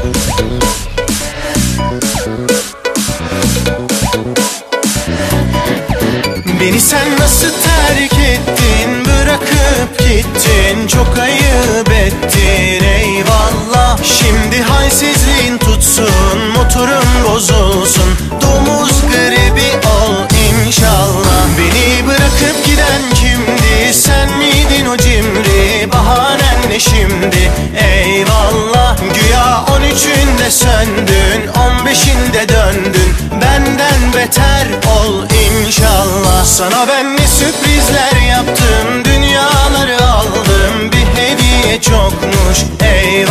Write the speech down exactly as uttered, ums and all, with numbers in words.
Beni sen nasıl terk ettin, bırakıp gittin, çok ayıp ettin eyvallah. Şimdi halsizliğin tutsun, motorun bozulsun, domuz gribi ol inşallah. Beni bırakıp giden kimdi, sen miydin o cimri, bahanen ne şimdi eyvallah. Güya on üçünde söndün, on beşinde döndün, benden beter ol inşallah. Sana ben ne sürprizler yaptım, dünyaları aldım, bir hediye çokmuş eyvallah.